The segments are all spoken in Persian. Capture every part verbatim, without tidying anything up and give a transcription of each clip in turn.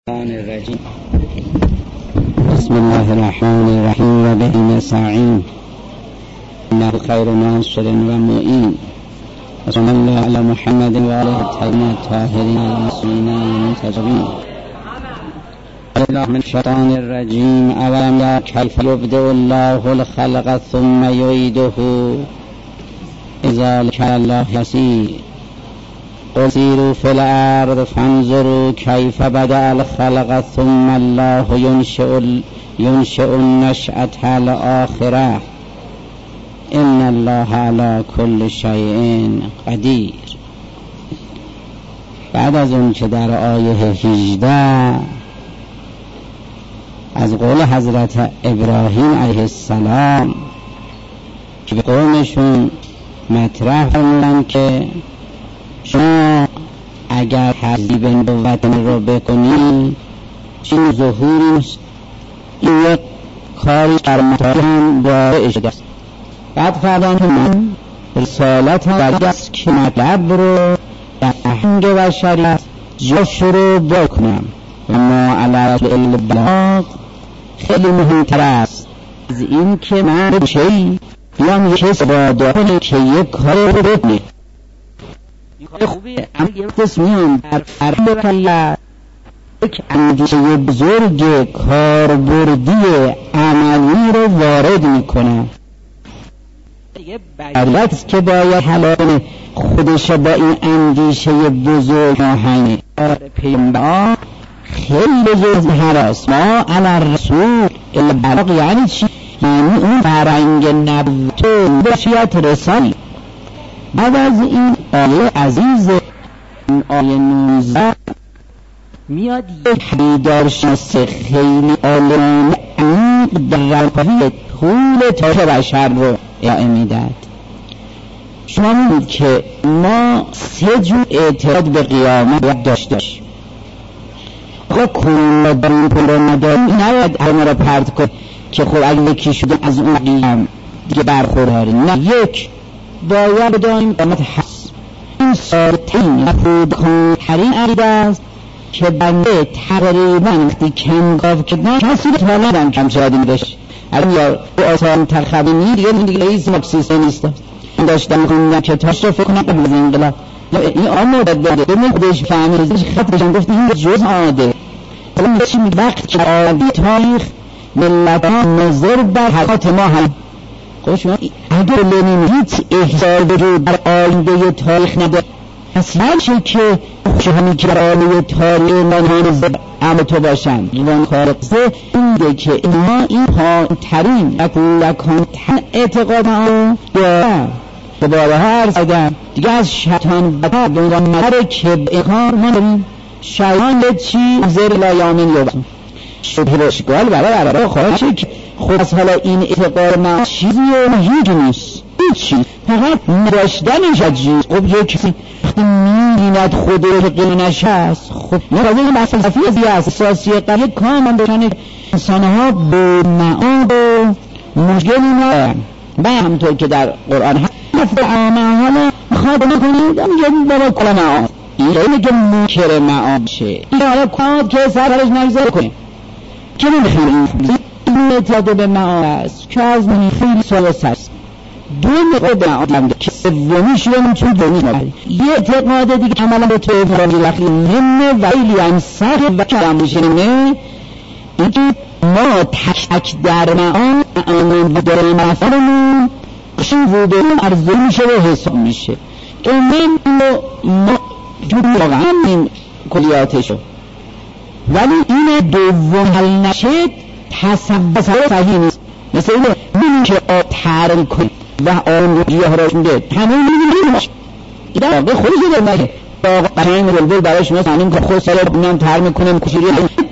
الرجیم. بسم الله الرحمن الرحیم و به نستعین انه خیر ناصر و معین و صلی الله علی محمد و آله الطاهرین الطاهرین المعصومین المنتجبین. الله من الشیطان الرجیم. اولم یروا کیف یبدئ الله الخلق ثم یعیده ان ذلک علی الله یسیر. قل سیروا فی الارض فانظروا کیف بدأ الخلق ثم الله ینشئ ینشئ النشأة الآخرة ان الله علی کل شیء قدیر. بعد از اون که در آیه هجده از قول حضرت ابراهیم علیه السلام که به قومشون مطرح فرمودن که شما اگر تکذیب نبوت رو بکنید چین ظهوری نیست، این یک کاری در مطاری هم داره شده است. بعد فرمودن که من رسالت هم برای است که مطلب رو در فرهنگ بشریت جاش رو بکنم و ما علی رسول البلاغ خیلی مهمتر است از این که من بچهی بیام یک کس با داره که یک کار رو بکنید. این کار خوبیه، اما یک کس میان در فرهنگ بشریت یک اندیشه بزرگ کاربردی عملی رو وارد میکنه. یه بشریت که باید حلال خودش با این اندیشه بزرگ آهنگ پیامبر خیلی بزرگ هراست. ما علی رسول البلاغ یعنی چی؟ یعنی اون فرهنگ نبوت و بشریت رسانی. بعد از این آیه عزیز، این آیه نوزده میاد یک بیدارشناس خیلی عالمانه عمیق در روی طول تاریخ بشر رو ارائه میداد. شما میدید که ما سه جور اعتقاد به قیامت باید داشته باشیم. آقا کرونا داریم کرونا داریم نباید همه را پرت کن که خب اگه یکی شده از اون قیام دیگه برخورداری. نه، یک باید بدانیم قیامت هست. این ساده‌ترین و خودکام‌ترین عقیده است که بنده تقریبا وقتی کنگاو کردن کسی رو تا ندم کم شاید میداشت. الان یا او آسان ترخبینی دیگه دیگه رئیس مکسیسه نیست. این داشتم خوندم که تاش رو فکر کنم قبل از انقلاب این آن رو داده ببینید خودش فهمیدش خط بشن گفت این جز آده. الان چی می وقت که آدی تاریخ ملتان نظر بر حقات ما هم خب شما اگر لنین هیچ احسال وجود در آینده تاریخ نداره اصلا چه که شهمی که در آینده تاریخ منحان زد اما تو باشن دیوان خارقزه اینده که اینها این پایین‌ترین و کودکان‌ترین اعتقاد ها داره. به باره هر زدن دیگه از شیطان بدر دنگان مدر که به اقار ما نبیم شیطان به چی زیر لایامین یوبن شبه رشگال برای برای خواهشه که خود از حالا این اعتقاد ما چیزی و هیچ نیست، هیچی فقط نداشتنش عجیز. خب یه کسی وقتی می‌بیند خود رو قیمنش هست خب نرازه این بحث صفی از یه اساسی قریه کامن بشنه انسانها به معاد و مشکلی ندارن. به همطور که در قرآن هست نفت آمه خواد نکنید میگه بابا کلا معاد این خیلی که منکر معاد شه این حالا کاد که سرش نگذار کنه که نمیخواه این اعتقاد به معاد است که از من خیلی سالس هست. دو نقطه به معاد هم که سومیش رو میتونی دونی نبری یه اعتقاد دیگه عملا به توی فرازی لخی نمه و ایلی هم سخت و کلام بشه نمه اینکه ما تک تک در معاد آنان و در مفرمون کشن وودرون ارزو میشه و حساب میشه که من ما جوری واقعا این کلیاتشو ولی این دوم حل نشد تصور صحیح نیست. مثل اینه میدونی که آب ترم کنی و آن رو جیه راش میده همه میدونی باشه این واقع خودش رو نگه برای این بلبل برای شما سنیم که خود ساله بینم تر میکنم کشیری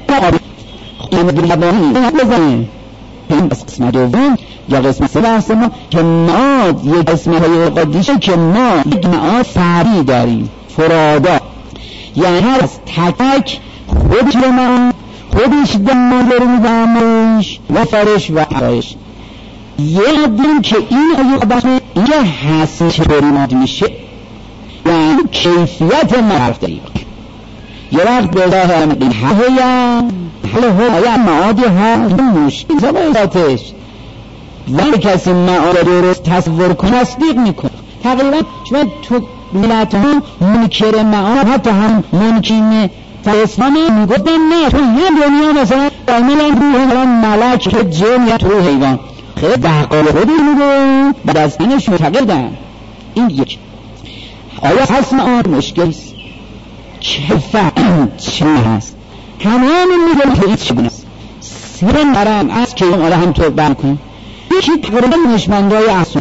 این مدونی بانی این بزنه این بس قسمت دوم یا قسمت سه بحث ما که ما یک قسمت های قدیشه که ما یک معاد فردی داریم فرادا یعنی هر از تک تک خودش رو معاد خودش دماغ رو میدمش و فرش و عرایش یه دیم که این آیه بحثه اینجا هست چطوری ماد میشه یعنی کیفیت معرف داریم یه وقت به ظاهرم هایم حالا هایم معادی ها مشکل زبایاتش ولی کسی معاد درست تصور کنه تصدیق میکنه. تقریبا شما تو ملت ها منکر معاد حتی هم منکرین اسلامی میگفتن نه تو هم دنیا مثلا دائما روح هم ملک که جن یا تو حیوان خیلی دقال خودی میگه بعد از اینش معتقدن. این یک آیا هست معاد مشکل است چه فهم چه هست تمام میگه که هیچ بناست سر مرم از که اون هم تو برکن یکی تقریبا نشمندهای اصلا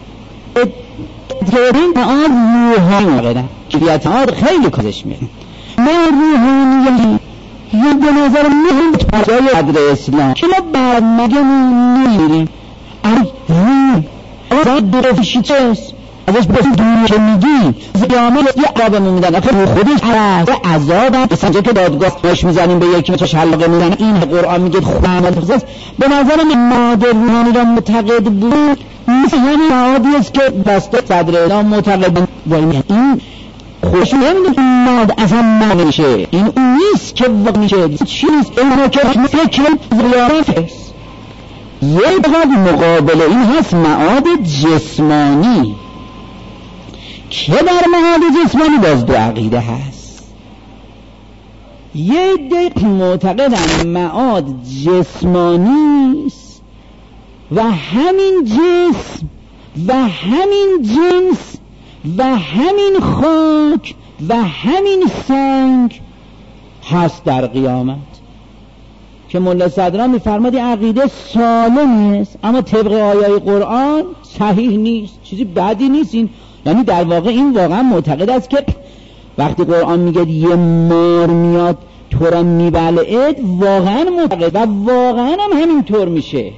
تقریبا معاد روحانی مقیدن که بیت معاد خیلی کازش میره ما روحانیه یه به نظر مهم پرجای قدر اسلام که ما برمگمون نمیریم ای روح آزاد درفشی چست ازش بسی دوری که میگی زیامه یه عذابمون میدن اخه روح خودش هست یه عذابم مثلا جا که دادگاه باش میزنیم به یکی مثلا شلاقه میزن این قرآن میگه خوب عمل خصوص به نظرم مادر روحانی را معتقد بود مثل همین معادی است که بسته صدر اعلام معتقد بود. این خوش نمیده ماد اصلا نمیشه این اون نیست که واقع میشه چیست این که فکر زیارت هست. یه بقید مقابل این هست معاد جسمانی که در معاد جسمانی باز دو عقیده هست. یه دق معتقدن معاد جسمانی است و همین جسم و همین جنس و همین خاک و همین سنگ هست در قیامت که ملا صدران میفرماد عقیده سالمی است اما طبق آیای قرآن صحیح نیست چیزی بدی نیست. این یعنی در واقع این واقعا معتقد است که وقتی قرآن میگه یه مار میاد تو را میبلعد واقعا معتقد و واقعا هم همینطور میشه.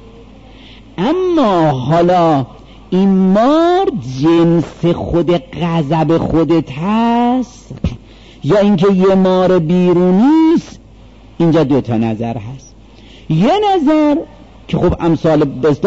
اما حالا این مار جنس خود غضب خودت هست یا اینکه یه مار بیرونیست؟ اینجا دو تا نظر هست. یه نظر که خب امثال بسته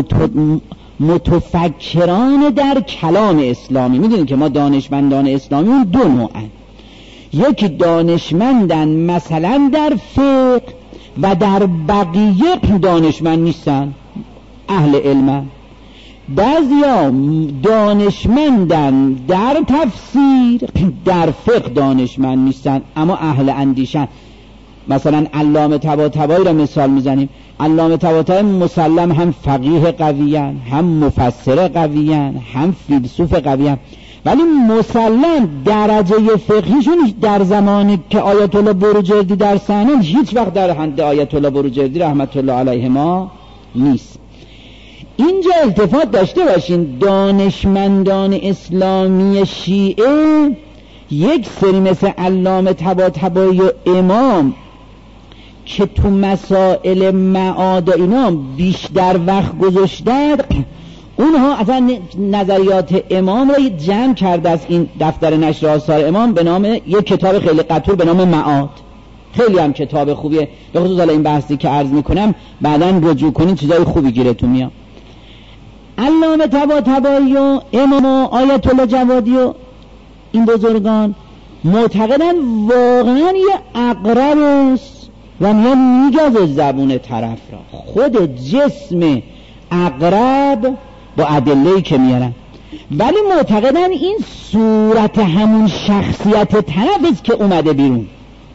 متفکران در کلام اسلامی میدونید که ما دانشمندان اسلامی اون دو نوعن. یکی دانشمندن مثلا در فقه و در بقیه دانشمند نیستن اهل علم. بعضیا دانشمندن در تفسیر در فقه دانشمند نیستن اما اهل اندیشن. مثلا علامه طباطبایی را مثال میزنیم. علامه طباطبایی مسلم هم فقیه قویان هم مفسر قویان هم فیلسوف قویان ولی مسلم درجه فقهیشون در زمانی که آیت الله بروجردی در سنن هیچ وقت در حد آیت الله بروجردی رحمت الله علیهما نیست. اینجا التفات داشته باشین دانشمندان اسلامی شیعه یک سری مثل علامه طباطبایی و امام که تو مسائل معاد و اینا بیشتر وقت گذاشتن اونها اصلا نظریات امام را جمع کرده از این دفتر نشر آثار امام به نام یک کتاب خیلی قطور به نام معاد. خیلی هم کتاب خوبیه به خصوص حالا این بحثی که عرض میکنم بعداً رجوع کنین چیزای خوبی گیرتون میاد. علامه طباطبایی و امام و آیت الله جوادی و این بزرگان معتقدن واقعا یه عقرب است و میان میگذه زبون طرف را خود جسم عقرب با ادله‌ای که میارن ولی معتقدن این صورت همون شخصیت طرف است که اومده بیرون.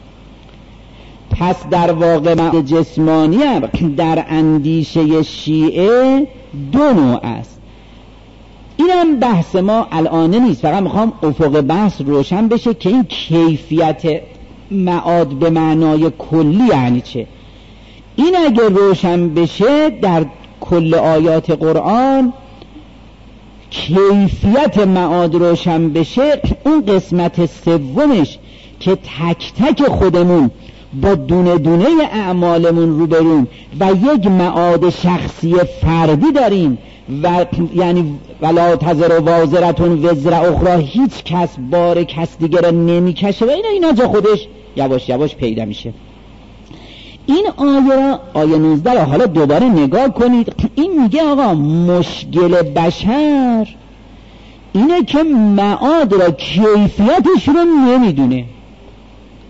پس در واقع معاد جسمانی هم در اندیشه شیعه دو نوع است. این هم بحث ما الان نیست فقط میخوام افق بحث روشن بشه که این کیفیت معاد به معنای کلی یعنی چه. این اگر روشن بشه در کل آیات قرآن کیفیت معاد روشن بشه اون قسمت سومش که تک تک خودمون با دونه دونه اعمالمون رو بریم و یک معاد شخصی فردی داریم و یعنی ولا تزر وازرتون وزر اخرى هیچ کس بار کس دیگه را نمیکشه و اینا اینا جا خودش یواش یواش پیدا میشه. این آیه را آیه نوزده را حالا دوباره نگاه کنید. این میگه آقا مشکل بشر اینه که معاد را کیفیتش رو نمیدونه.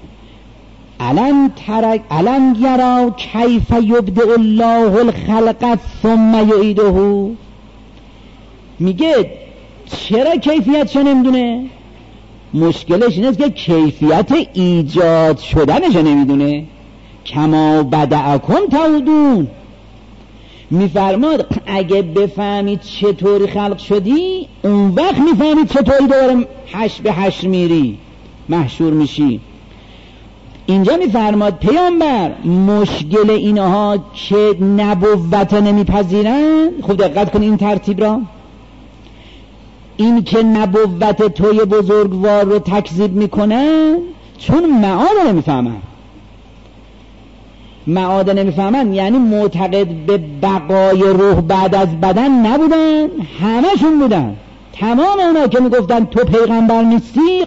الم ترک الم یرا کیف یبدئ الله الخلق ثم یعیده. میگه چرا کیفیتشو نمیدونه؟ مشکلش اینه که کیفیت ایجاد شدنشو نمیدونه. کما بدعکم تعودون. میفرماد اگه بفهمید چطوری خلق شدی، اون وقت میفهمید چطوری دوباره حشر به حشر میری، محشور میشی. اینجا میفرماد پیامبر مشکل اینها که نبوت نمیپذیرن، خوب دقت کن این ترتیب را، این که نبوت توی بزرگوار رو تکذیب میکنن چون معاد نمیفهمن. معاد نمیفهمن یعنی معتقد به بقای روح بعد از بدن نبودن، همشون بودن. تمام اونا که میگفتن تو پیغمبر نیستی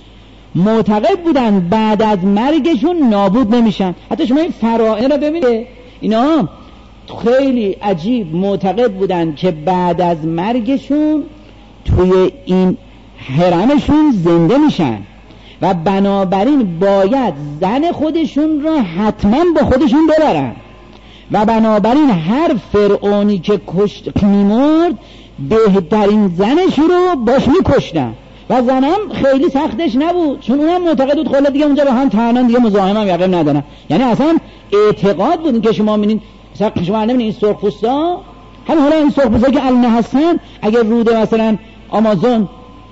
معتقد بودن بعد از مرگشون نابود نمیشن. حتی شما این فرائض رو ببینید، اینا خیلی عجیب معتقد بودن که بعد از مرگشون توی این هرمشون زنده میشن و بنابراین باید زن خودشون را حتما با خودشون ببرن و بنابراین هر فرعونی که کشت میمرد بهترین زنش رو باش میکشتن و زنم خیلی سختش نبود چون اونم معتقد بود خلا دیگه اونجا با هم تنن دیگه مزاحم هم یقین ندارن. یعنی اصلا اعتقاد بود که شما میبینید مثلا شما نمیبینید این سرخپوستا، همین حالا این سرخپوستا که الان هستن اگر روده مثلا آمازون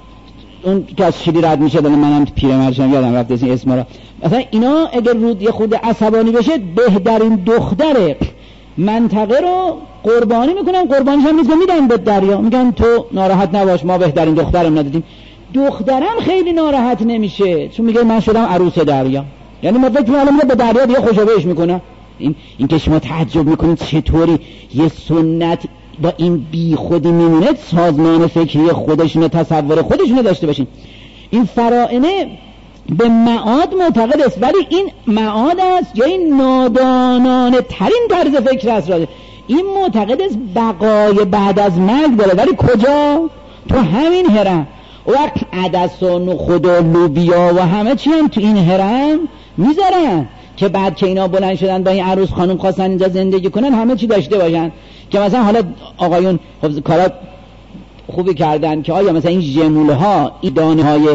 اون که از شیلی رد میشه، دارم منم پیرمردشم یادم رفت این اسما را، مثلا اینا اگر رود یه خود عصبانی بشه بهترین دختر منطقه رو قربانی میکنن، قربانیش هم نیست که میدن به دریا، میگن تو ناراحت نباش ما بهترین دخترم ندادیم. دخترم خیلی ناراحت نمیشه چون میگه من شدم عروس دریا. یعنی ما فکر می‌کنیم به دریا دیگه خوشبهش میکنه. این این که شما تعجب میکنید چطوری یه سنت با این بی خودی میمونه، سازمان فکری خودشونه، تصور خودشونه داشته باشین. این فرائنه به معاد معتقد است ولی این معاد است یا این نادانانه ترین طرز فکر است. این معتقد است بقای بعد از مرگ داره ولی کجا؟ تو همین هرم. وقت عدس و نخود و لوبیا و همه چی هم تو این هرم میذارن که بعد که اینا بلند شدن با این عروس خانم خواستن اینجا زندگی کنن همه چی داشته باشن. که مثلا حالا آقایون خب کارا خوبی کردن که آیا مثلا این ژموله ها، این دانه های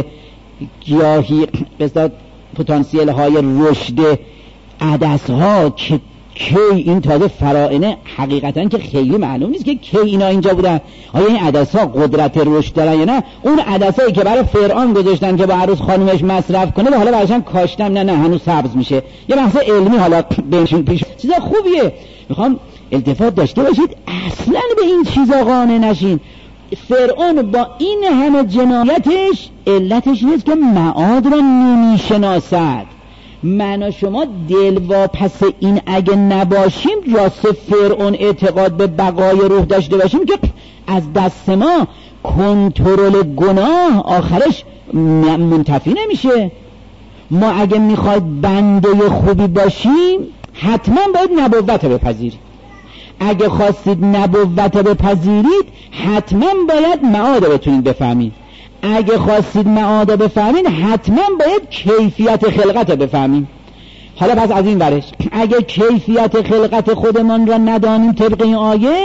گیاهی، مثلا پتانسیل های رشد عدس ها که کی این تازه فرائنه حقیقتا که خیلی معلوم نیست که کی اینا اینجا بودن، آیا این عدس ها قدرت رشد دارن یا نه. اون عدس هایی که برای فرعون گذاشتن که با عروس خانومش مصرف کنه و حالا براشون کاشتم، نه نه هنوز سبز میشه. یه بحث علمی حالا بهشون پیش چیزا خوبیه، میخوام التفات داشته باشید اصلا به این چیزا قانع نشین. فرعون با این همه جنایتش علتش نیست که معاد را نمیشناسد. من و شما دلواپس این اگه نباشیم، راست فرعون اعتقاد به بقای روح داشته باشیم که از دست ما کنترل گناه آخرش منتفی نمیشه. ما اگه میخواید بنده خوبی باشیم حتما باید نبوت بپذیرید. اگه خواستید نبوت بپذیرید حتما باید معاد بتونید بفهمید. اگه خواستید معاد بفهمید حتما باید کیفیت خلقت بفهمید. حالا پس از این ورش اگه کیفیت خلقت خودمان را ندانیم طبق این آیه،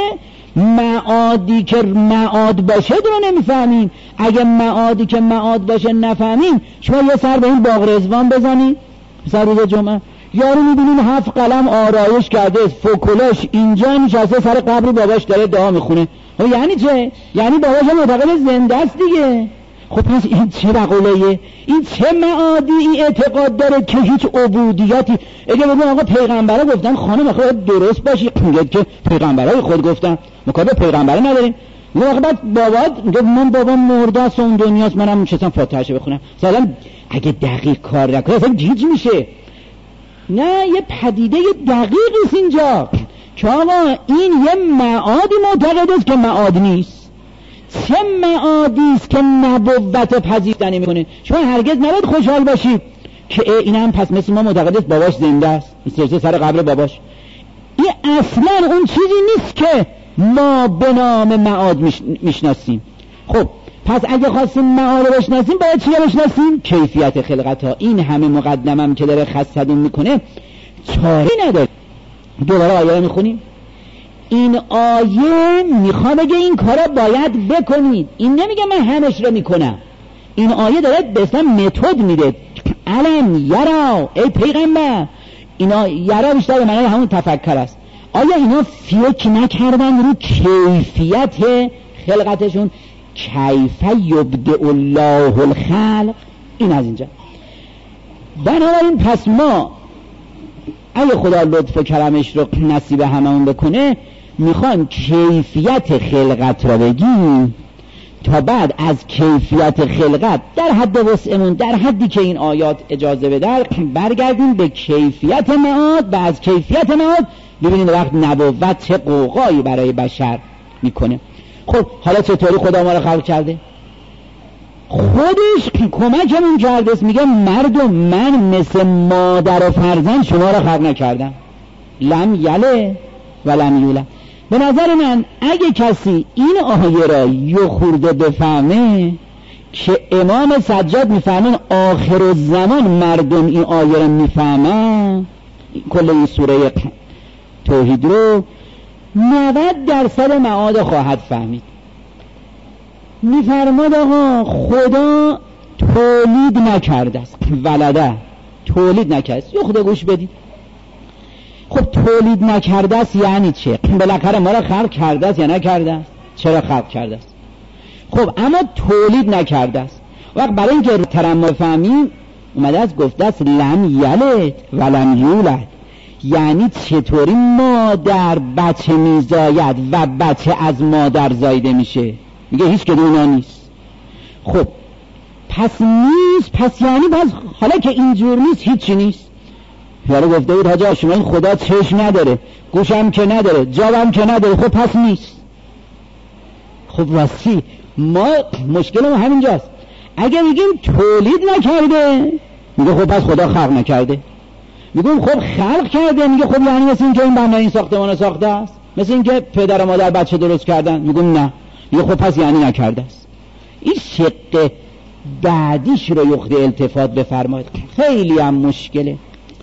معادی که معاد باشه رو نمیفهمیم. اگه معادی که معاد باشه نفهمیم، شما یه سر به این باغ رضوان بزنید سر روز جمعه، یارو میبینین هفت قلم آرایش کرده، فوکولاش اینجا نشسته سر قبر باباش داره دعا میخونه. یعنی چه؟ یعنی باباش معتقد زنده است دیگه. خب پس این چه بقوله‌ایه؟ این چه معادی این اعتقاد داره که هیچ عبودیتی؟ اگه بگم آقا پیغمبرا گفتن خانم خود درست باشی، میگه که پیغمبرای خود گفتن مکابه پیغمبر نداریم. میگه آقا بعد بابات میگه من بابام مرده است اون دنیاست، منم میشستم فاتحه‌شو بخونم. مثلا اگه دقیق کار نکنه اصلا گیج میشه. نه یه پدیده دقیقی است اینجا که آقا این یه معادی معتقد است که معاد نیست. چه معادی است که نبوت پذیرفتنی میکنه؟ شما هرگز نباید خوشحال باشید که اینم پس مثل ما معتقد است باباش زنده است، مثل سر قبر باباش. این اصلا اون چیزی نیست که ما به نام معاد میشناسیم. خب پس اگه خواستیم معانی رو بشناسیم باید چی رو بشناسیم؟ کیفیت خلقت ها. این همه مقدمم که داره خستدون میکنه چاره نداره. دوباره آیه رو میخونیم. این آیه میخواد بگه این کارا باید بکنید، این نمیگه من همش رو میکنم. این آیه داره به اصلا متد میده. علم یرا، ای پیغمبر، اینا یرا بیشتر به معنی همون تفکر است. آیا اینا فکر نکردن رو کیفیت خلقتشون؟ کیف یبدئ الله الخلق. این از اینجا. بنابراین پس ما اگه خدا لطف و کرمش رو نصیب هممون بکنه میخوان کیفیت خلقت رو بگیم تا بعد از کیفیت خلقت در حد وسعمون، در حدی که این آیات اجازه بده، برگردیم به کیفیت معاد و از کیفیت معاد ببینید وقت نبوت چه قوقایی برای بشر میکنه. خب حالا چطوری خدا ما رو خلق کرده؟ خودش کمکمون کرده. میگه مردم من مثل مادر و فرزند شما رو خلق نکردم. لم یله و لم یولد. به نظر من اگه کسی این آیه را یه خورده بفهمه که امام سجاد میفهمن آخر الزمان مردم این آیه را میفهمن، کل این سوره توحید رو نود درصد معاد خواهد فهمید. میفرماد آقا خدا تولید نکرده است، ولده تولید نکرده است. یه خود گوش بدید. خب تولید نکرده است یعنی چه؟ بالاخره ما را خلق کرده است یا نکرده است؟ چرا خلق کرده است؟ خب اما تولید نکرده است. وقت برای اینکه ترمم فهمیم اومده است گفته است لم یلد و لم یولد، یعنی چطوری مادر بچه میزاید و بچه از مادر زایده میشه؟ میگه هیچ که دونا نیست. خب پس نیست، پس یعنی پس حالا که اینجور نیست هیچی نیست. یارو گفته بود حاجا شما این خدا چشم نداره، گوشم که نداره، جابم که نداره، خب پس نیست. خب واسه ما مشکلمون همینجاست. اگه میگیم تولید نکرده میگه خب پس خدا خلق نکرده. میگم خب خلق کرده، میگه خب یعنی مثل این که این بنا این ساختمان ساخته است، مثل این که پدر و مادر بچه درست کردن. میگم نه، میگه خب پس یعنی نکرده است. این شق بعدیش رو یخت التفات بفرمایید، خیلی هم مشکله.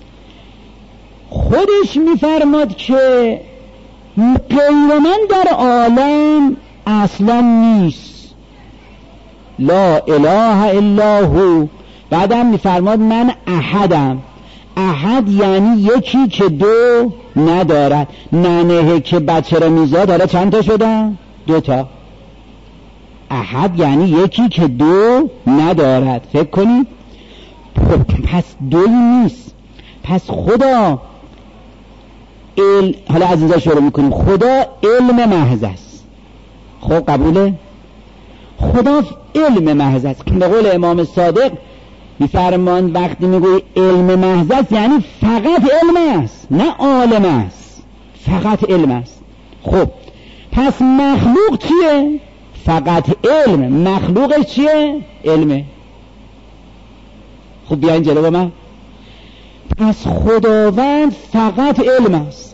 خودش میفرماد که غیر من در عالم اصلا نیست، لا اله الا هو. بعدم میفرماد من احدم. احد یعنی یکی که دو ندارد. ننه که بچه رو میزاد حالا چند تا شدن؟ دو تا. احد یعنی یکی که دو ندارد. فکر کنید پس دوی نیست. پس خدا ال... حالا از اینجا شروع میکنیم. خدا علم محض است. خب قبوله؟ خدا علم محض است. به قول امام صادق میفرمان وقتی میگوی علم محض است یعنی فقط علم است، نه عالم است، فقط علم است. خب پس مخلوق چیه؟ فقط علم. مخلوقش چیه؟ علمه. خب بیاین جلو با من. پس خداوند فقط علم است.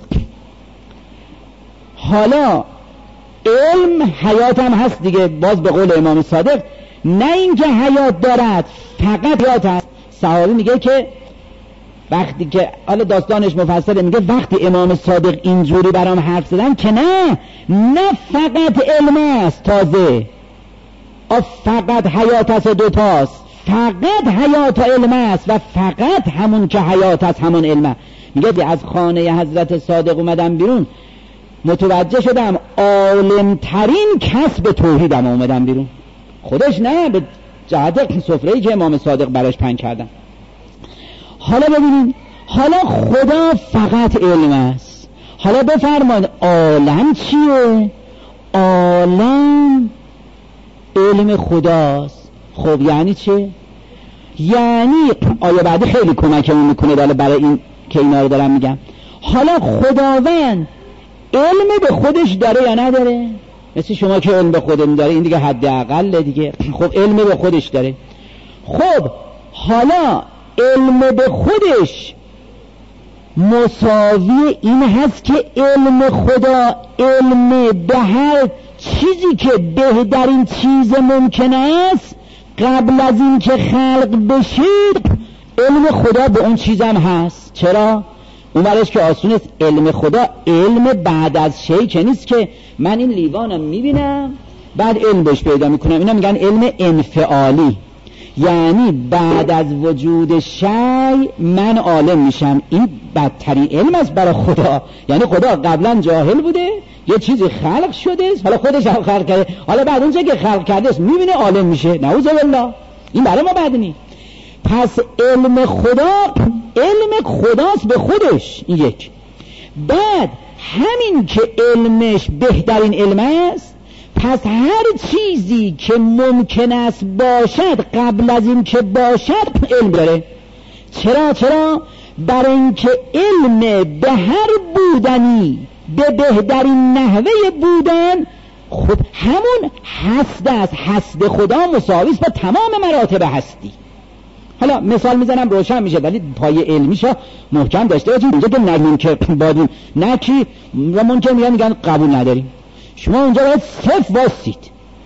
حالا علم حیات هم هست دیگه، باز به قول امام صادق نه اینکه حیات دارد فقط حیات هست. صحابی میگه که وقتی که حالا داستانش مفصله، میگه وقتی امام صادق اینجوری برام حرف زدن که نه نه فقط علم است، تازه فقط حیات است دوتاست، فقط حیات علم است و فقط همون که حیات است همون علم. میگه از خانه حضرت صادق اومدم بیرون متوجه شدم عالم ترین کس به توحیدم اومدم بیرون. خودش نه، به جهت سفره‌ای که امام صادق براش پهن کردن. حالا ببینید، حالا خدا فقط علم است. حالا بفرمایید عالم چیه؟ عالم علم خداست. خب یعنی چه؟ یعنی آیه بعدی خیلی کمکمون میکنه حالا برای این که اینا رو دارم میگم. حالا خداوند علم به خودش داره یا نداره؟ مثل شما که علم به خودم داره، این دیگه حد اقل دیگه. خب علم به خودش داره. خب حالا علم به خودش مساوی این هست که علم خدا علم به هر چیزی که بهترین چیز ممکن است قبل از این که خلق بشه علم خدا به اون چیزم هست. چرا؟ اون برش که آسون است. علم خدا علم بعد از شی که نیست که من این لیوانم میبینم بعد علم بهش پیدا میکنم. اینا میگن علم انفعالی، یعنی بعد از وجود شی من عالم میشم. این بدترین علم است برای خدا. یعنی خدا قبلا جاهل بوده، یه چیزی خلق شده، حالا خودش هم خلق کرده، حالا بعد اونجا که خلق کرده است میبینه عالم میشه. نعوذ بالله. این برای ما بد نیست. پس علم خدا علم خداست به خودش. این یک. بعد همین که علمش بهترین علم است، پس هر چیزی که ممکن است باشد قبل از این که باشد علم داره. چرا؟ چرا؟ برای اینکه علم به هر بودنی به بهترین نحوه بودن خب همون هست است. هست خدا مساوی است با تمام مراتب هستی. حالا مثال میزنم روشن میشه، ولی پای علمیشو محکم داشته باشید. اینجا که نگیم که بادیم نکی و ممکن میگن میگن قبول نداریم. شما اونجا باید صرف واسید،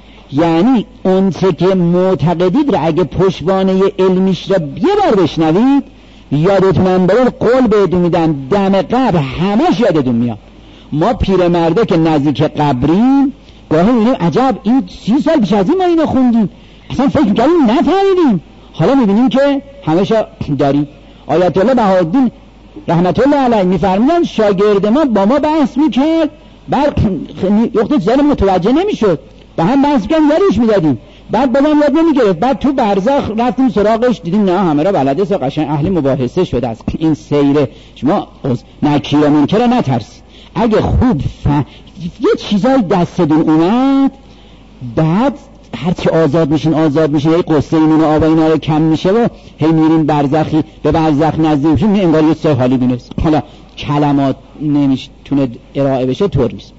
یعنی اون چه که معتقدید را اگه پشتوانه علمیش را یه بار بشنوید یادتون بره. قول بهتون میدم دم قبر همش یادتون میاد. ما پیرمرده که نزدیک قبریم گاهی میبینیم عجب این سی سال پیش از این ما اینو خوندیم اصلا فکر میکردیم نفهمیدیم، حالا میبینیم که همشا داریم. آیت الله بهاءالدین رحمت الله علیه میفرمودن شاگرد ما با ما بحث میکرد، بعد وقتی زن متوجه نمیشد با هم بحث میکردیم یادش میدادیم، بعد بازم یاد نمیگرفت. بعد تو برزخ رفتیم سراغش دیدیم نه همه را بلده است، قشنگ اهل مباحثه شده است. این سیره شما نکیر و منکر نترسید. اگه خوب ف... یه چیزای دستتون اومد بعد هرچی آزاد میشین آزاد میشین یه قصه ایمون و آبا اینا رو کم میشه و هی میرین برزخی به برزخ نزدیک میشین می انگار یه سه حالی بینست. حالا کلمات نمیتونه ارائه بشه طور نیست.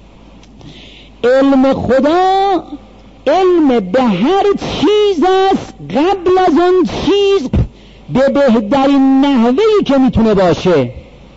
علم خدا علم به هر چیز است قبل از اون چیز به بهترین نحوهی که میتونه باشه.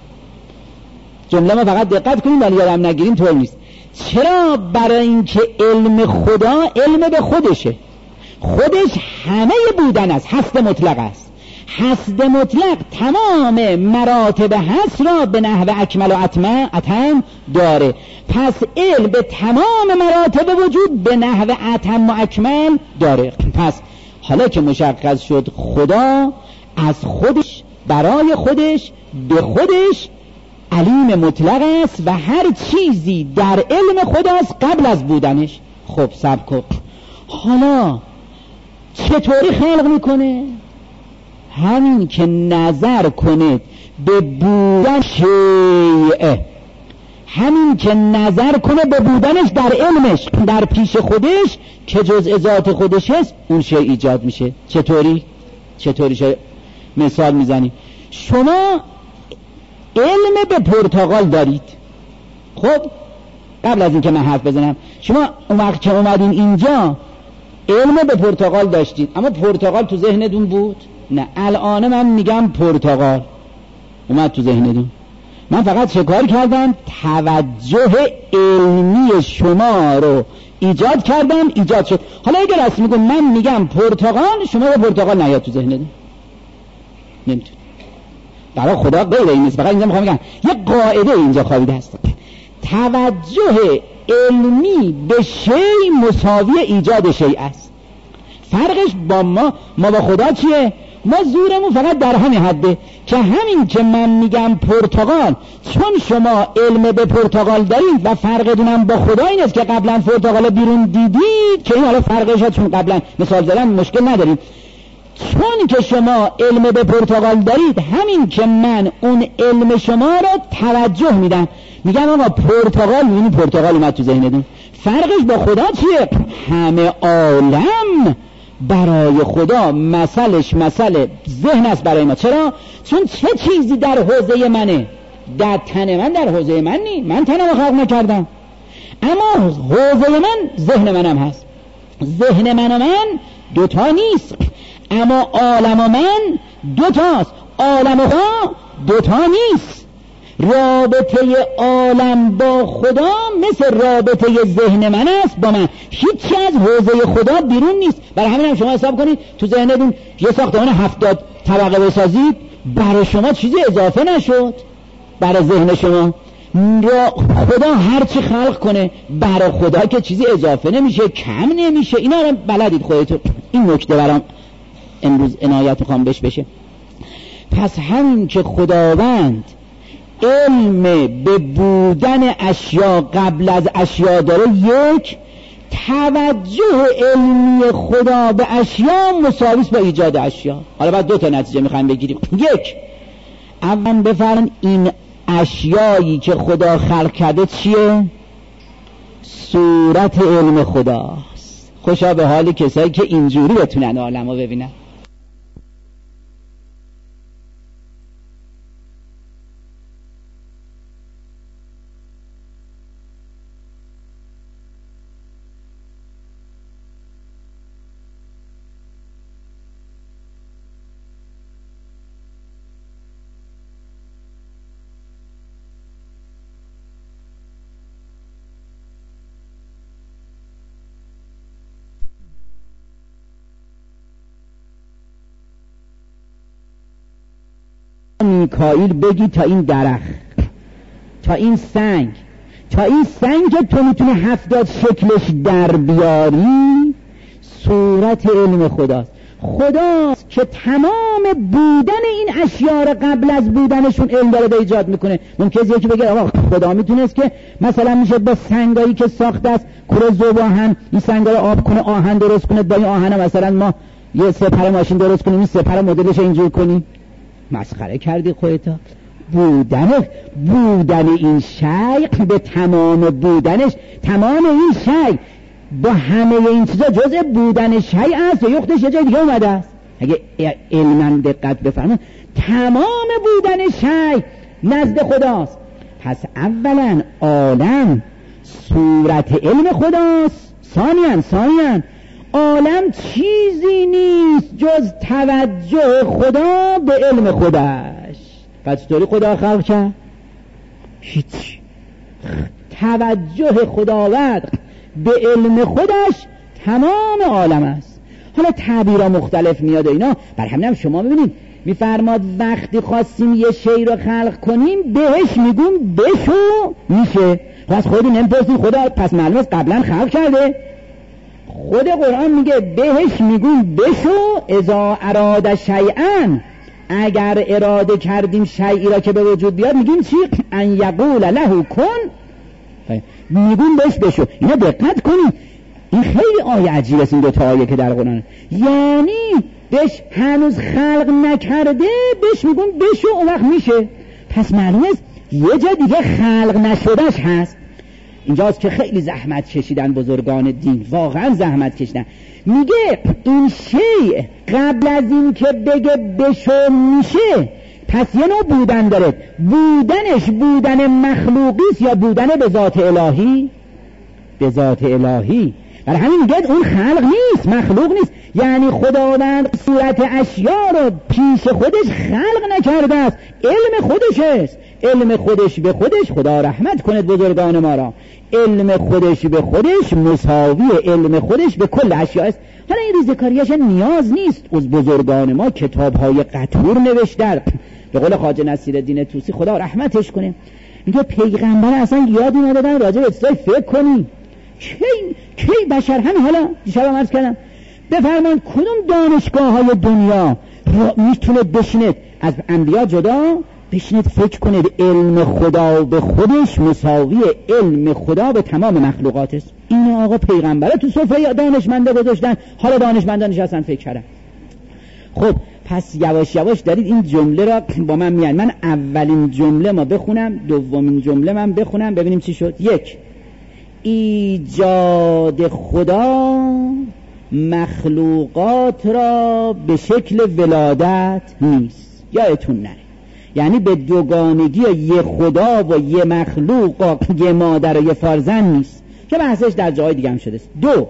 جمله ما فقط دقت کنیم ولی یادم نگیریم طور نیست. چرا؟ برای اینکه علم خدا علم به خودشه. خودش همه بودن است، هست مطلق است. هست مطلق تمام مراتب هست را به نحو اکمل و اتم داره. پس علم به تمام مراتب وجود به نحو اتم و اکمل داره. پس حالا که مشخص شد خدا از خودش برای خودش به خودش علیم مطلق است و هر چیزی در علم خداست قبل از بودنش. خب صبر کن، حالا چطوری خلق میکنه؟ همین که نظر کنه به بودن شیء، همین که نظر کنه به بودنش در علمش در پیش خودش که جزء ذات خودش هست اون شیء ایجاد میشه. چطوری؟ چطوری شیء؟ مثال میزنیم. شما علم به پرتقال دارید. خب قبل از این که من حرف بزنم، شما اون وقت که اومدین اینجا علم به پرتقال داشتید اما پرتقال تو ذهنتون بود؟ نه. الان من میگم پرتقال اومد تو ذهنتون، من فقط چه کار کردم؟ توجه علمی شما رو ایجاد کردم، ایجاد شد. حالا اگر راست میگم من میگم پرتقال، شما به پرتقال نیاد تو ذهنتون، نمیتون. برای خدا غیر این نیست. فقط اینجا میخوام بگم یه قاعده اینجا خوابیده هست. توجه علمی به شی مساوی ایجاد شی است. فرقش با ما ما با خدا چیه؟ ما زورمون فقط در همین حده که همین که من میگم پرتقال، چون شما علم به پرتقال دارید و فرقتونم با خدا این است که قبلا پرتقال بیرون دیدید که این حالا فرقش هست، چون قبلا مثال زدن مشکل نداریم. چون که شما علم به پرتقال دارید، همین که من اون علم شما رو توجه میدم، میگم آقا پرتقال، میبینی پرتقال اومد تو ذهنتون. فرقش با خدا چیه؟ همه عالم برای خدا مثلش مثل ذهن است برای ما. چرا؟ چون چه چیزی در حوزه منه؟ در تن من در حوزه من نی، من تنم رو خلق نکردم، اما حوزه من ذهن منم هست. ذهن من و من دوتا نیست، اما عالم و من دوتاست. عالم و خدا دوتا نیست. رابطه عالم با خدا مثل رابطه ذهن من است با من، هیچی از حوزه خدا بیرون نیست. برای همین هم شما حساب کنید تو ذهنتون یه ساختمان هفتاد طبقه بسازید، برای شما چیزی اضافه نشد. برای ذهن شما خدا هر چی خلق کنه برای خدا که چیزی اضافه نمیشه، کم نمیشه. اینا رو بلدید خودتون. این نکته برام امروز عنایت میخوام بهش بشه. پس همین که خداوند علم به بودن اشیا قبل از اشیا داره، یک توجه علمی خدا به اشیا مساویس با ایجاد اشیا. حالا بعد دو تا نتیجه میخوایم بگیریم. یک، اول بفرمایید این اشیایی که خدا خلق کرده چیه؟ صورت علم خداست. خوشا به حال کسایی که اینجوری بتونن عالمو ببینن. میکائیل بگی تا این درخت، تا این سنگ، تا این سنگ که تو میتونی هفتاد شکلش در بیاری، صورت علم خداست. خداست که تمام بودن این اشیاء را قبل از بودنشون علم داره ایجاد میکنه. ممکنه یکی بگه آقا خدا میتونست که مثلا میشه با سنگایی که ساخته است کره ذوب آهن، این سنگا رو آب کنه، آهن درست کنه، با این آهن مثلا ما یه سپر ماشین درست کنیم، این سپر مدلش اینجور کنیم. مسخره کردی خودتا. بودن بودن این شیء به تمام بودنش، تمام این شیء با همه این چیزا جزء بودن شیء است و یختش یه جای دیگه اومده است. اگه علما دقت بفرمایید تمام بودن شیء نزد خداست. پس اولا عالم صورت علم خداست، ثانیاً ثانیاً عالم چیزی نیست جز توجه خدا به علم خودش. پس طوری خدا خلق کرد؟ هیچ. توجه خداوند به علم خودش تمام عالم است. حالا تعبیرها مختلف میاد و اینا. بر همین هم شما ببینید میفرماد وقتی خواستیم یه شی رو خلق کنیم بهش میگیم بشو میشه. پس خودی نمیپرسید خدا پس معلوم است قبلا خلق کرده؟ خود قرآن میگه بهش میگون بشو اذا اراد شیئا، اگر اراده کردیم شیئی را که به وجود بیاد میگیم چی؟ ان یقول له کن، میگون بهش بشو. اینا دقت کنید، این خیلی آیه عجیب است این دو تا آیه که در قرآن، یعنی بهش هنوز خلق نکرده بهش میگون بشو اون وقت میشه. پس معلومه یه جا دیگه خلق نشدهش هست. اینجاست که خیلی زحمت کشیدن بزرگان دین، واقعا زحمت کشیدن. میگه این شیء قبل از این که بگه بشو میشه، پس یه نوع بودن داره. بودنش بودن مخلوقیست یا بودن به ذات الهی؟ به ذات الهی. برای همین میگه اون خلق نیست، مخلوق نیست. یعنی خداوند صورت اشیا رو پیش خودش خلق نکرده است، علم خودش است. علم خودش به خودش، خدا رحمت کند بزرگان ما را، علم خودش به خودش مساوی علم خودش به کل اشیا است. حالا این ریزکاریش نیاز نیست. از بزرگان ما کتاب‌های قطور نوشتن. به قول خواجه نصیرالدین طوسی خدا رحمتش کنه، میگه پیغمبر اصلا یاد ندادن راجع به اصلاح فکر کنی. کی کی بشر همین حالا دیشب هم عرض کردم بفرمایید کدوم دانشگاه‌های دنیا میتونه بشینه از انبیا جدا بشینید فکر کنید علم خدا به خودش مساوی علم خدا به تمام مخلوقات است. این آقا پیغمبره تو سفره دانشمنده گذاشتن، حالا دانشمندان نشستن فکر کردن. خب پس یواش یواش دارید این جمله را با من میان. من اولین جمله ما بخونم، دومین جمله من بخونم، ببینیم چی شد. یک، ایجاد خدا مخلوقات را به شکل ولادت نیست. یادتون نره، یعنی به دوگانگی یه خدا و یه مخلوق و یه مادر و یه فرزند نیست که بحثش در جای دیگه هم شده است. دو،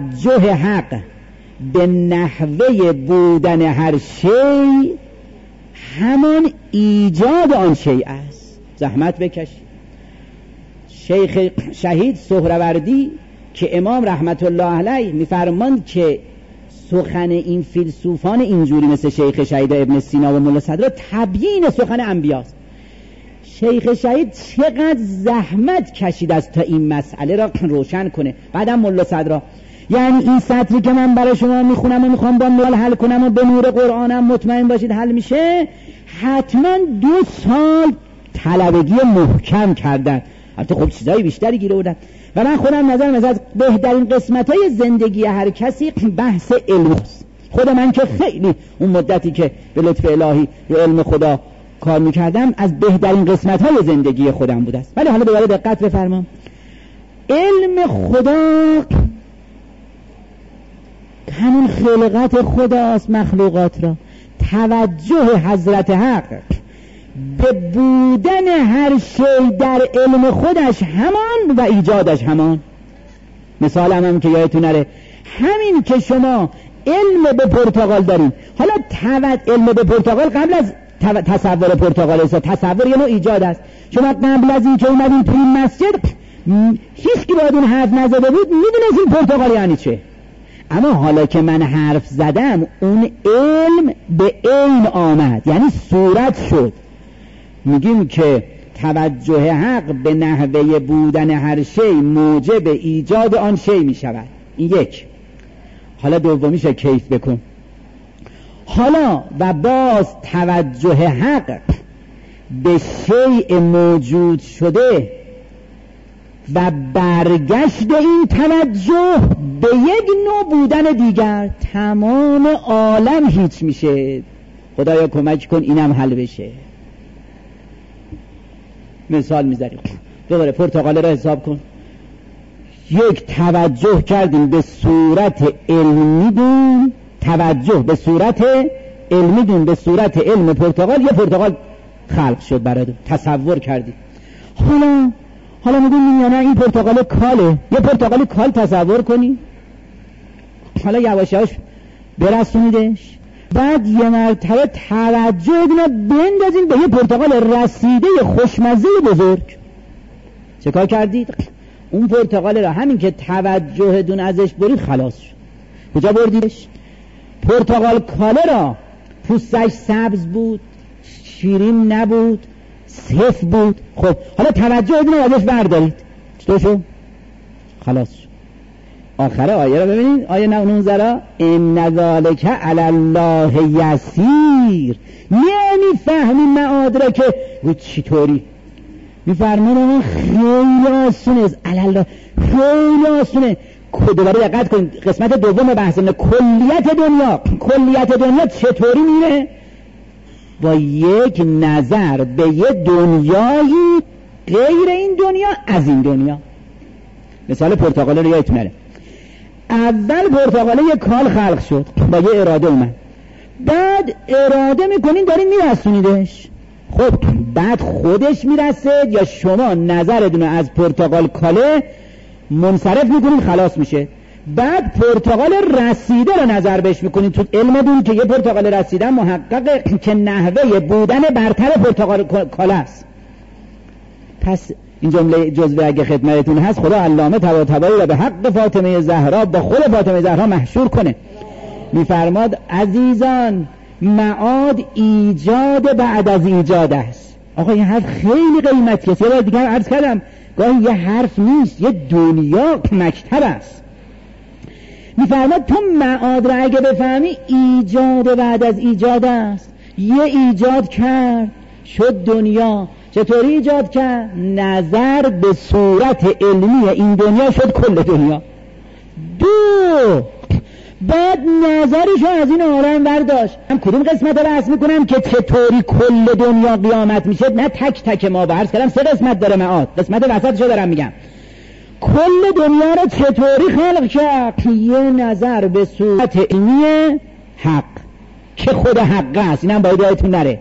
توجه حق به نحوه بودن هر شی همان ایجاد آن شیء است. زحمت بکش. شیخ شهید سهروردی که امام رحمت الله علیه میفرماند که سخن این فیلسوفان اینجوری مثل شیخ شهید ابن سینا و ملا صدرا تبیین سخن انبیاست. شیخ شهید چقدر زحمت کشید از تا این مسئله را روشن کنه. بعدم ملا صدرا، یعنی این سطری که من برای شما میخونم و میخوام با نال حل کنم و به نور قرآنم مطمئن باشید حل میشه، حتما دو سال طلبگی محکم کردن. البته خب چیزای بیشتری گیره بودن و من خودم نظرم از بهترین قسمت‌های زندگی هر کسی بحث علم است. خود من که خیلی اون مدتی که به لطف الهی رو علم خدا کار میکردم از بهترین قسمت‌های زندگی خودم بود است. ولی حالا دوباره دقت بفرمایید، علم خدا همون خلقت خداست مخلوقات را. توجه حضرت حق به بودن هر شی در علم خودش همان و ایجادش همان. مثال هم, هم که یادتون نره، همین که شما علم به پرتقال دارین، حالا توجه علم به پرتقال قبل از تصور پرتقال است. تصور یه نوع ایجاد است. شما قبل از این که اومدین توی این مسجد هیچ کی باید اون حرف نزده بود میدونست این پرتقال یعنی چه. اما حالا که من حرف زدم اون علم به عین آمد، یعنی صورت شد. میگیم که توجه حق به نحوه بودن هر شی موجب ایجاد آن شی میشود. این یک. حالا دومیش کیف بکن. حالا و باز توجه حق به شیء موجود شده و برگشت این توجه به یک نوع بودن دیگر، تمام عالم هیچ میشه. خدایا کمک کن اینم حل بشه. مثال میذاریم، دوباره پرتقاله را حساب کن. یک توجه کردیم به صورت علمی دون، توجه به صورت علمی دون به صورت علم پرتقال، یه پرتقال خلق شد برای تصور کردیم. حالا حالا میگیم یا نه این پرتقال کاله، یه پرتقال کال تصور کنی، حالا یواش یواش برسونیدش، بعد یه مرتبه توجه دونه بندازین به یه پرتقال رسیده خوشمزه بزرگ. چه کار کردید؟ اون پرتقال را همین که توجه دون ازش برید خلاص شد. کجا بردیدش؟ پرتقال کاله را پوستش سبز بود، شیرین نبود، سفت بود. خب حالا توجه دونه ازش بردارید، چطور شد؟ خلاص شد. آخر آیه را ببینید، آیه نونزده، ان ذالک علی الله یسیر. نمیفهمیم معاد را که چطوری میفرمان آقا خیلی آسونه است. علی الله خیلی آسونه. دوباره دقت کنید، قسمت دوم بحثمونه، کلیت دنیا. کلیت دنیا چطوری میره؟ با یک نظر به یه دنیایی غیر این دنیا از این دنیا. مثال پرتقاله رو یادتون نره، اول پرتقاله یک کال خلق شد با یه اراده اومد، بعد اراده میکنین دارین میرسونیدش. خب بعد خودش میرسه یا شما نظرتون از پرتقال کاله منصرف میکنین خلاص میشه، بعد پرتقال رسیده رو نظر بهش میکنین. تو علم دون که یه پرتقال رسیده محققه که نحوه بودن برتر پرتقال کاله است. پس این جمله جزوه اگه خدمتتون هست، خدا علامه طباطبایی را به حق فاطمه زهرا با خود فاطمه زهرا محشور کنه. میفرماد عزیزان معاد ایجاد بعد از ایجاد است. آقا این حرف خیلی قیمتیه. یه بار دیگه عرض کردم گاهی یه حرف نیست، یه دنیا مکتب است. میفرماد تو معاد را اگه بفهمی ایجاد بعد از ایجاد است. یه ایجاد کرد شد دنیا. چطوری ایجاد کرد؟ نظر به صورت علمی این دنیا شد کل دنیا. دو بعد نظرشو از این عالم برداشت. هم کدوم قسمت رو بحث میکنم که چطوری کل دنیا قیامت میشه، نه تک تک ما برس کردم سه قسمت داره معاد، قسمت وسطشو دارم میگم. کل دنیا رو چطوری خلق کرد؟ یه نظر به صورت علمی حق که خود حق است. اینم باید یادتون نره.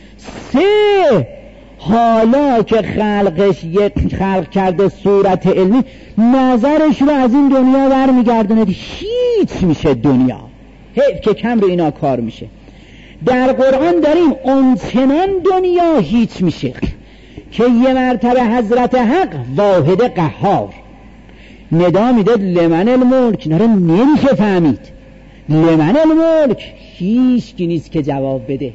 سه حالا که خلقش یک خلق کرده صورت علمی، نظرش رو از این دنیا برمیگردونه، هیچ میشه دنیا. حیف که کم رو اینا کار میشه. در قرآن داریم اونچنان دنیا هیچ میشه که یه مرتبه حضرت حق واحد قهار ندا میده لمن الملک، اینا رو نمیشه فهمید. لمن الملک هیچ کی نیست که جواب بده.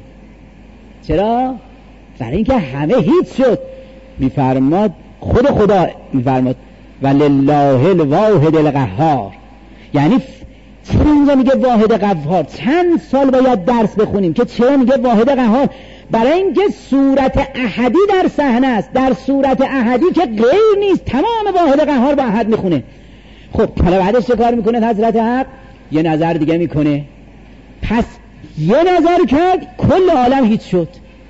چرا؟ برای اینکه همه هیچ شد. میفرماد خود خدا میفرماد ولله الواحد القهار. یعنی چرا اینجا میگه واحد قهار؟ چند سال باید درس بخونیم که چرا میگه واحد قهار؟ برای اینکه صورت احدی در صحنه است. در صورت احدی که غیر نیست، تمام واحد قهار با احد میخونه. خب حالا بعدش چه کار میکنه حضرت حق؟ یه نظر دیگه میکنه. پس یه نظر کرد کل عالم هیچ شد.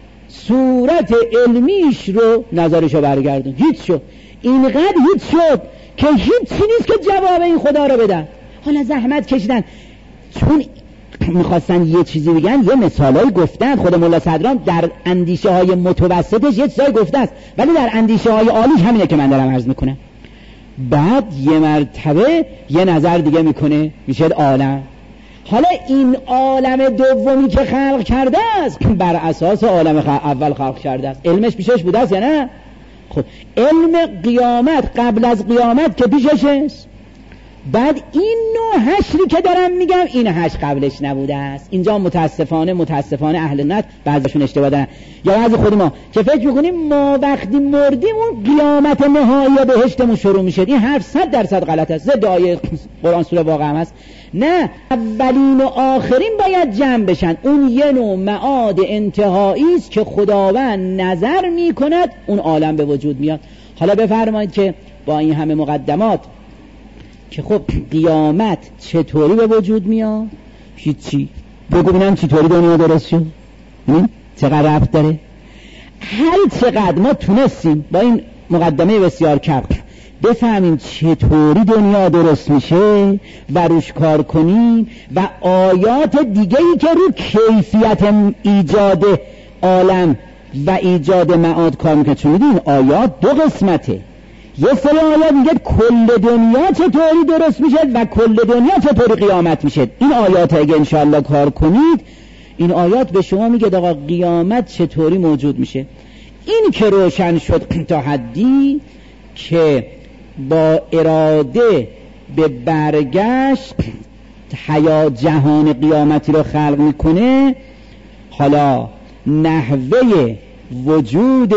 صورت علمیش رو نظرش رو برگردون، هیچ شد. اینقدر هیچ شد که هیچی نیست که جواب این خدا رو بدن. حالا زحمت کشیدن چون میخواستن یه چیزی بگن، یه مثالایی گفتن. خود مولا صدرام در اندیشه های متوسطش یه چیزایی گفته است، ولی در اندیشه های عالیش همینه که من دارم عرض میکنم. بعد یه مرتبه یه نظر دیگه میکنه، میشه عالم. حالا این عالم دومی که خلق کرده است بر اساس عالم اول خلق کرده است. علمش پیشش بوده است یا نه؟ خب علم قیامت قبل از قیامت که پیشش است. بعد این نوع حشری که دارم میگم این حشر قبلش نبوده است. اینجا متاسفانه متاسفانه اهل نت بعضیشون اشتباه دارن، یا بعضی خود ما که فکر میکنیم ما وقتی مردیم اون قیامت نهایی بهشتمون شروع میشه. این حرف صد درصد غلط است، ضد آیه قرآن سوره واقعه هم است. نه، اولین و آخرین باید جمع بشن. اون یه نوع معاد انتهایی است که خداوند نظر میکند اون عالم به وجود میاد. حالا بفرمایید که با این همه مقدمات که خب قیامت چطوری به وجود میاد؟ هیچی. بگو ببینم چطوری دنیا درست شد؟ چقدر ربط داره؟ هر چقدر ما تونستیم با این مقدمه بسیار کم بفهمیم چطوری دنیا درست میشه و روش کار کنیم و آیات دیگه‌ای که رو کیفیت ایجاد عالم و ایجاد معاد کار میکنه. چون میدین آیات دو قسمته. یه سری آیات میگه کل دنیا چطوری درست میشه و کل دنیا چطوری قیامت میشه. این آیات اگه انشاءالله کار کنید، این آیات به شما میگه آقا قیامت چطوری موجود میشه. این که روشن شد تا حدی که با اراده به برگشت حیا جهان قیامتی رو خلق میکنه. حالا نحوه وجود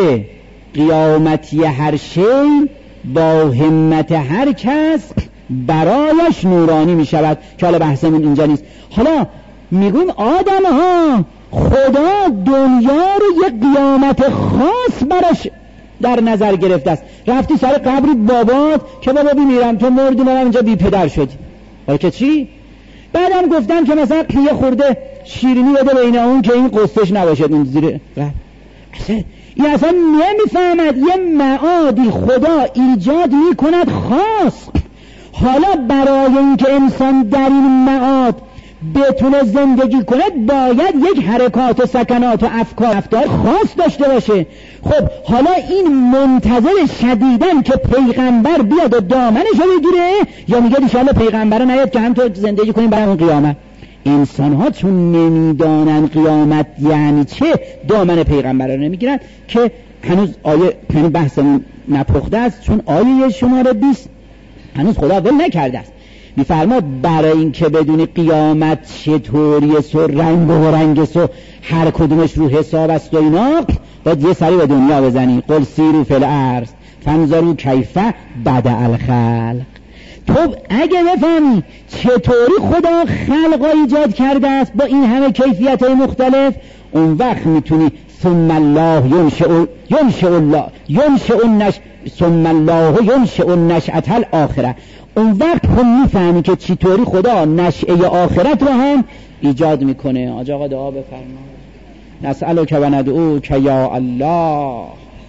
قیامتی هر شی با همت هر کس برایش نورانی می شود که حالا بحثمون اینجا نیست. حالا میگویم آدم ها خدا دنیا رو یک قیامت خاص براش در نظر گرفته است. رفتی سر قبر بابات که بابا بیمیرم تو مردی ما اینجا بی پدر شدی، ولی که چی؟ بعدم گفتن که مثلا یه خورده شیرینی بده بین اون که این قصهش نباشد اون زیر رفت. اصلا این اصلا نمیفهمد یه معادی خدا ایجاد میکند خاص. حالا برای اینکه انسان در این معاد بتونه زندگی کند باید یک حرکات و سکنات و افکار افکار خاص داشته باشه. خب حالا این منتظر شدیدن که پیغمبر بیاد و دامنش رو بگیره، یا میگه انشاءالله پیغمبر نیاد که هم تو زندگی کنیم برای اون قیامت. انسان ها چون نمیدانن قیامت یعنی چه دامن پیغمبر رو نمیگیرن که هنوز آیه هنوز بحثمون نپخته است، چون آیه شماره بیست هنوز خدا ول نکرده است. میفرماد برای این که بدونی قیامت چطوریه سو رنگ و رنگ سو هر کدومش رو حساب است و اینا، باید یه سری به دنیا بزنی. قل سیرو فی الارض فانظروا کیف بدأ الخلق. تو اگه بفهمی چطوری خدا خلق ایجاد کرده است با این همه کیفیت های مختلف، اون وقت میتونی ثم الله ینشئ ینشئ الله ینشئ النش ثم الله ینشئ النشأة الاخره. اون وقت هم میفهمی که چطوری خدا نشأه آخرت رو هم ایجاد میکنه. آج آقا دعا بفرما. نسألک و ندعوک یا الله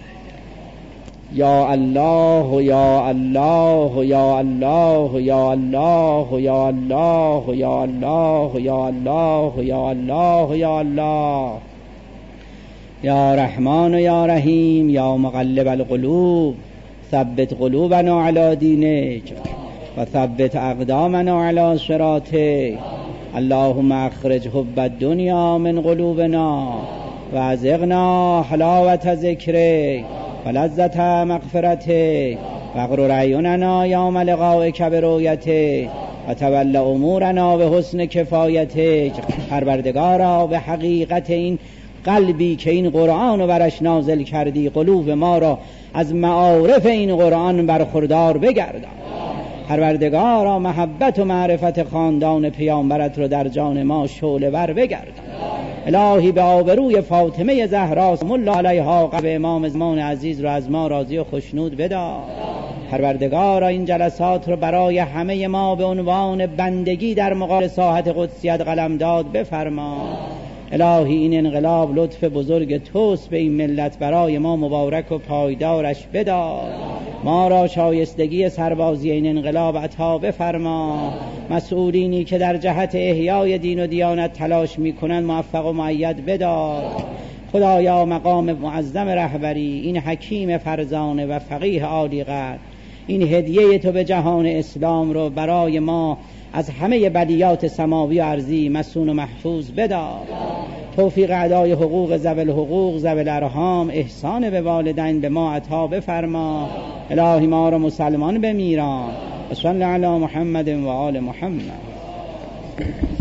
یا الله یا الله یا الله یا الله یا الله یا الله یا الله یا الله یا الله یا رحمان و یا رحیم یا مقلب القلوب ثبت قلوبنا علی دینک و ثبت اقدامنا علی صراطک اللهم اخرج حب الدنیا من قلوبنا و ازغنا حلاوت ذکرک و لذت مغفرتک و اغرر اعیننا یوم لقائک برؤیتک و تول امورنا به حسن کفایتک. پروردگارا به حقیقت این قلبی که این قرآن رو برش نازل کردی قلوب ما را از معارف این قرآن برخوردار بگردان. پروردگارا محبت و معرفت خاندان پیامبرت رو در جان ما شعله ور بگردان. الهی به آبروی فاطمه زهرا سلام الله علیها قبل امام زمان عزیز رو از ما راضی و خوشنود بدار. پروردگارا این جلسات رو برای همه ما به عنوان بندگی در مقابل ساحت قدسیت قلمداد بفرما. الهی این انقلاب لطف بزرگ توست به این ملت، برای ما مبارک و پایدارش بدار. ما را شایستگی سربازی این انقلاب عطا بفرما. مسئولینی که در جهت احیای دین و دیانت تلاش میکنند موفق و مؤید بدار. خدایا مقام معظم رهبری این حکیم فرزانه و فقیه عالی قدر، این هدیه تو به جهان اسلام رو برای ما از همه بلیات سماوی و ارضی مسون و محفوظ بدار. توفیق ادای حقوق ذوی الحقوق ذوی الارحام، احسان به والدین به ما عطا بفرما. الهی ما را مسلمان بمیران. صلی علی محمد و آل محمد.